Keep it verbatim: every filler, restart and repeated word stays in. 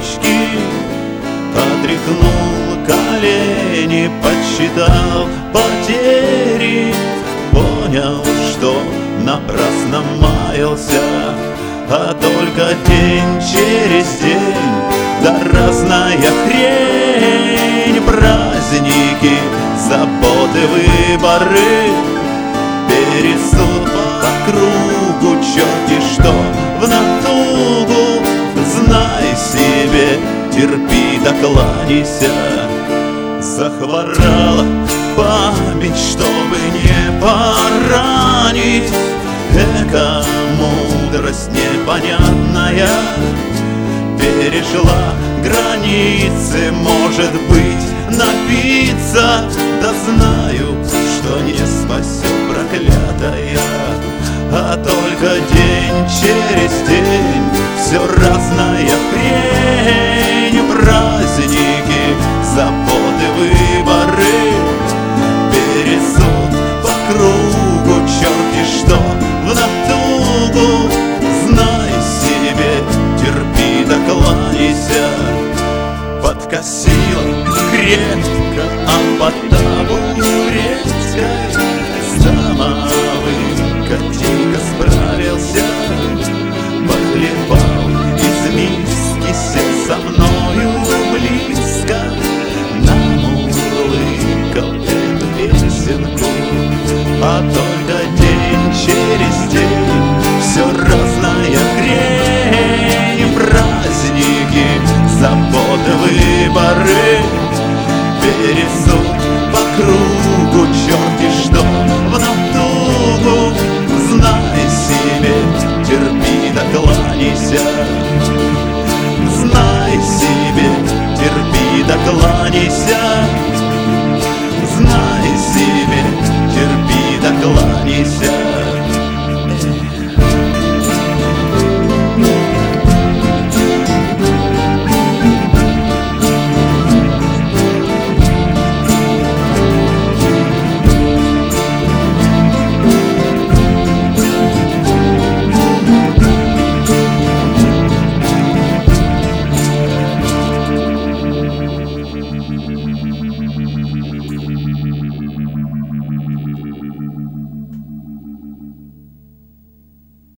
точки, отряхнул колени, подсчитал потери, понял, что напрасно маялся, а только день через день, да разная хрень, праздники, заботы, выборы, пересуд по кругу, черти что в натугу, знай себе, терпи да кланяйся. Захворала память, чтобы не поранить, эка мудрость непонятная перешла границы, может быть, напиться, да знаю, что не спасет проклятая, а только день через день все разная хрень, праздники, заботы, выборы, пересуд по кругу, черти что в натугу, знай себе, терпи да кланяйся. Подкосила крепко, а по табуретке с домовым котейка справился, похлебал из миски, сел со мною близко, намурлыкал эту песенку, а только день через день все разная хрень, праздники, заботы, выборы, пересуд по кругу, черти что в натугу, знай себе, терпи да кланяйся, знай себе, терпи да кланяйся, знай себе, терпи да кланяйся. Thank you.